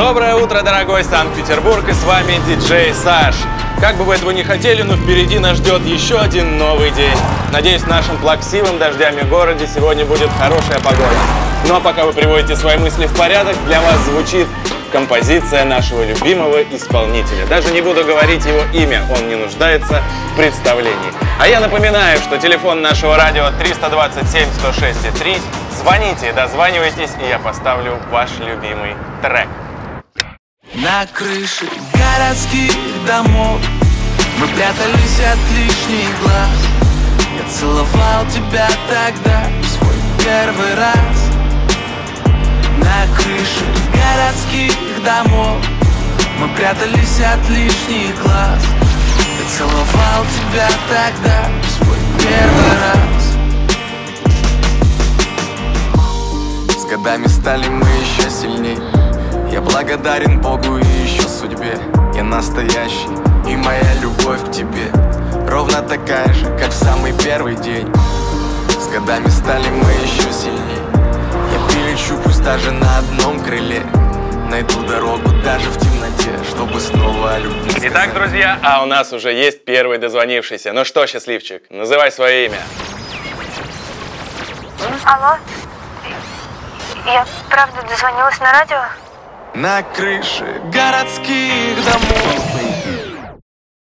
Доброе утро, дорогой Санкт-Петербург, и с вами диджей Саш. Как бы вы этого не хотели, но впереди нас ждет еще один новый день. Надеюсь, в нашем плаксивом дождями городе сегодня будет хорошая погода. Ну а пока вы приводите свои мысли в порядок, для вас звучит композиция нашего любимого исполнителя. Даже не буду говорить его имя, он не нуждается в представлении. А я напоминаю, что телефон нашего радио 327-106-3. Звоните, дозванивайтесь, и я поставлю ваш любимый трек. На крыше городских домов мы прятались от лишних глаз. Я целовал тебя тогда в свой первый раз. На крыше городских домов мы прятались от лишних глаз. Я целовал тебя тогда в свой первый раз. С годами стали мы еще сильней. Я благодарен Богу и еще судьбе. Я настоящий, и моя любовь к тебе ровно такая же, как в самый первый день. С годами стали мы еще сильнее. Я перелечу, пусть даже на одном крыле. Найду дорогу даже в темноте, чтобы снова любить. Итак, друзья, а у нас уже есть первый дозвонившийся. Ну что, счастливчик, называй свое имя. Алло? Я правда дозвонилась на радио? На крыше городских домов